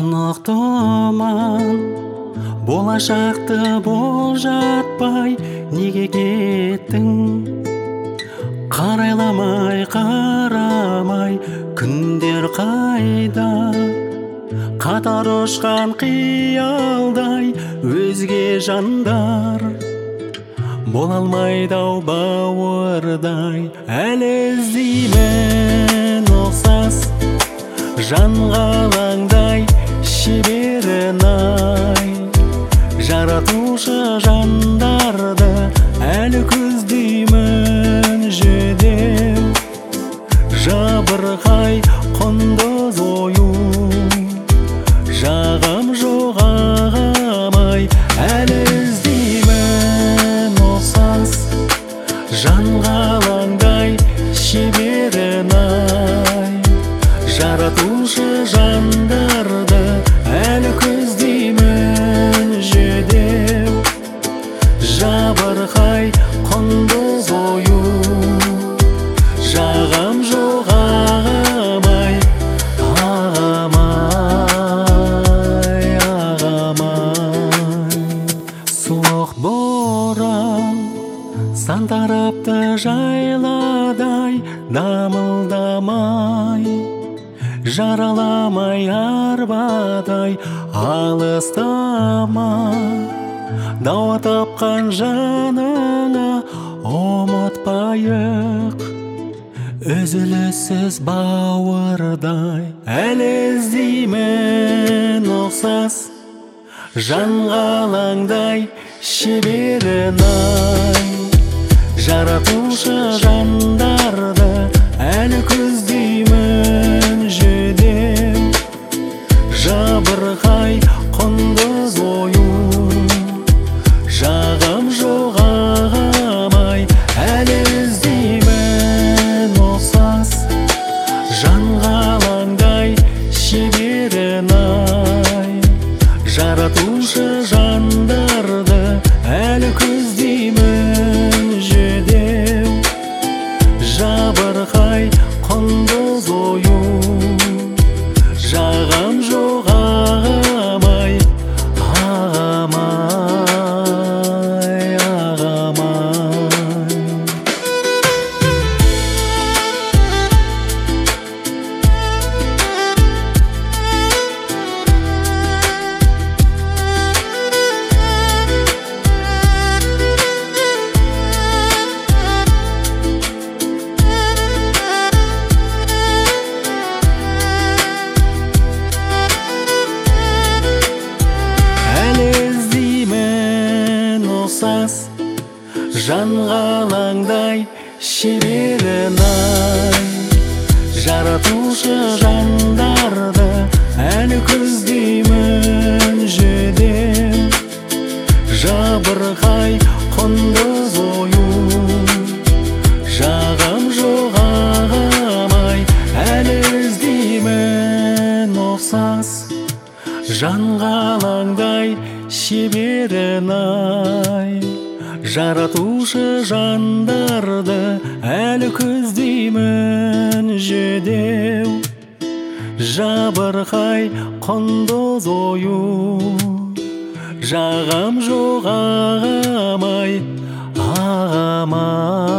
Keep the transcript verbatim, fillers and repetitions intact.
Суық тұман болашақты болжатпай неге кеттің? Қарайламай қарамай күндер қайда? Қатар ұшқан қиялдай өзге жандар бола алмайды ау бауырдай. Әлі іздеймін ұқсас жан ғалаңдай шеберін ай. Жаратушы жандарды әлі көздеймін жүдеу. Жабырқай құндыз ою жағам жоқ ағамай. Әлі іздеймін ұқсас жан ғалаңдай шеберін ай. Жаратушы жандарды әлі көздеймін жүдеу. Жабырқай құндыз ою жағам жоқ ағамай. Ағамай, ағамай. Суық боран сан тарапты жайладай дамылдамай. Жараламай арбадай алыстама. Дауа тапқан жаныңа ұмытпайық үзіліссіз бауырдай. Әлі іздеймін ұқсас жан ғалаңдай шеберін ай. Жаратушы жандарды әлі көздеймін жүдеу. Жабырқай құндыз ою жағам жоқ ағамай. Әлі іздеймін ұқсас жан ғалаңдай шеберін ай. Жаратушы жандарды әлі көздеймін жүдеу. Жабырқай құндыз ою жағам жоқ ағамай. Ағамай, ағамай. Жан ғалаңдай шеберін ай. Жаратушы жандарды әлі көздеймін жүдеу. Жабырқай құндыз ою жағам жоқ ағамай. Әлі іздеймін ұқсас жан ғалаңдай шеберін ай. Жаратушы жандарды әлі көздеймін жүдеу. Жабырқай құндыз ою жағам жоқ ағамай. Ағамай.